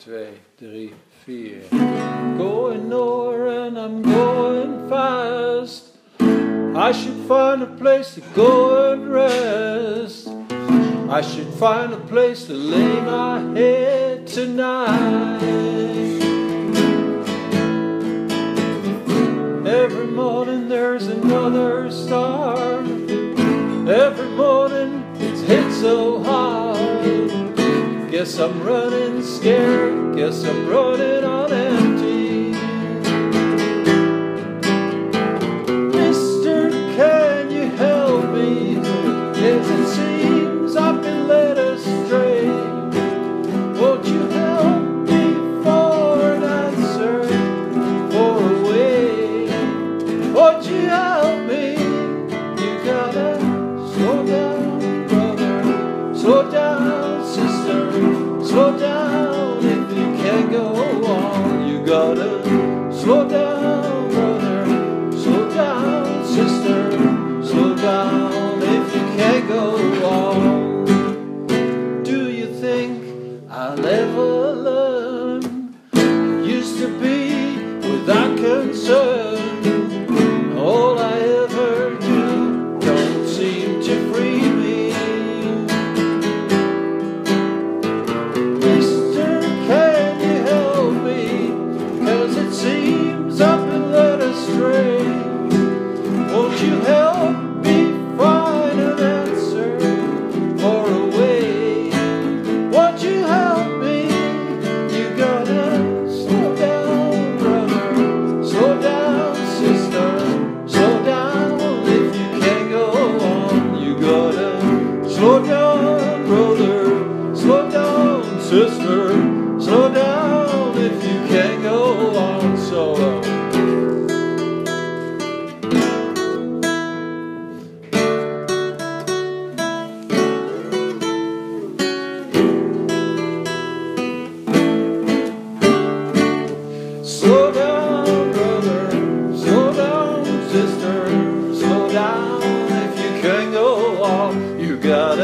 2, 3, 4. Going nowhere and I'm going fast. I should find a place to go and rest. I should find a place to lay my head tonight. Every morning there's another star. Every morning it's hit so hard. Guess I'm running scared. Guess I'm running on empty. Mister, can you help me? Yes, it seems I've been led astray. Won't you help me for an answer, for a way? Won't you help me? You gotta slow down, brother. Slow down, sister. Slow down if you can't go on. You gotta slow down, brother. Slow down, sister. Slow down if you can't go on. Do you think I'll ever learn? Used to be without concern. All I ever do don't seem to free me. Mister, can you help me? 'Cause it seems I've been led astray. Won't you help me find an answer for a way? Won't you help me? You gotta slow down, brother. Slow down, sister. Slow down if you can't go on. You gotta slow down, brother. Slow down, sister. Slow down if you can't go on solo. Slow down, brother. Slow down, sister. Slow down if you can't go on. You got